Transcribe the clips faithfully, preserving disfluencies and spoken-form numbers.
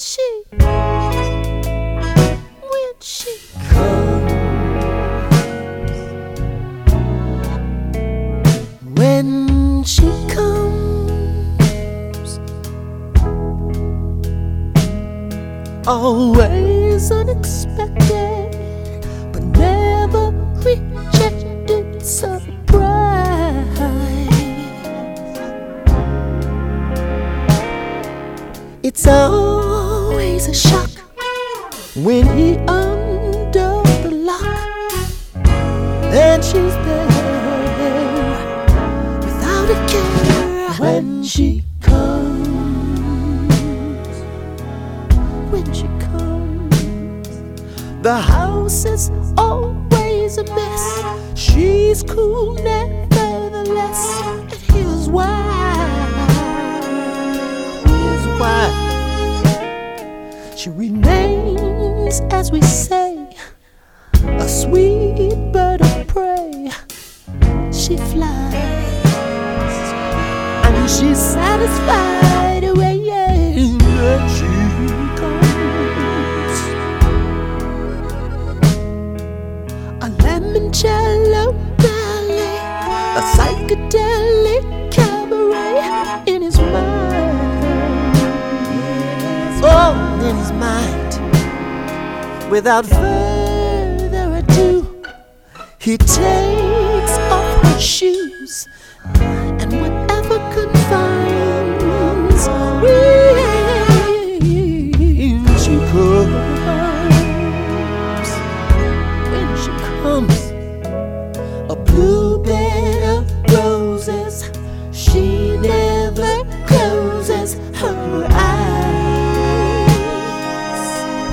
she, when she comes, when she comes, always unexpected, but never rejected surprise. It's always a shock when he under the lock and she's there without a care. When she comes, when she comes, the house is always a mess. She's cool nevertheless, and here's why. Here's why. She remains, as we say, a sweet bird of prey. She flies, and she's satisfied when she comes. A limoncello ballet, a psychedelic cabaret in his mind. Oh, in his mind. Without further ado, he takes off her shoes and whatever confines when she comes, when she comes, a blue bed of roses, she never closes her eyes.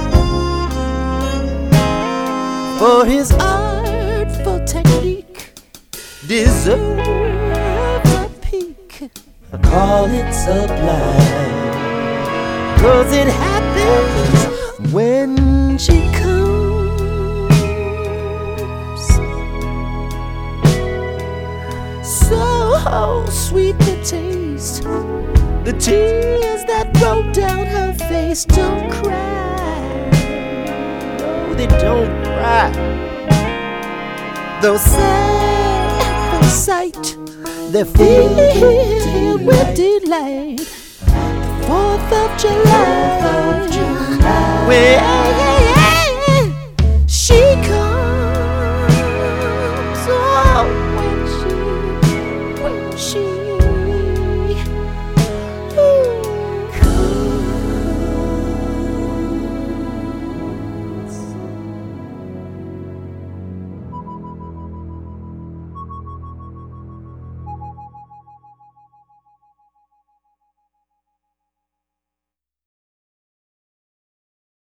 For his artful technique deserves a peek. I call it sublime, 'cause it happens when she comes. So sweet the taste, the tears that roll down her face. Don't cry, no, they don't cry. Though sad at the sight, they're filled with delight. The Fourth of July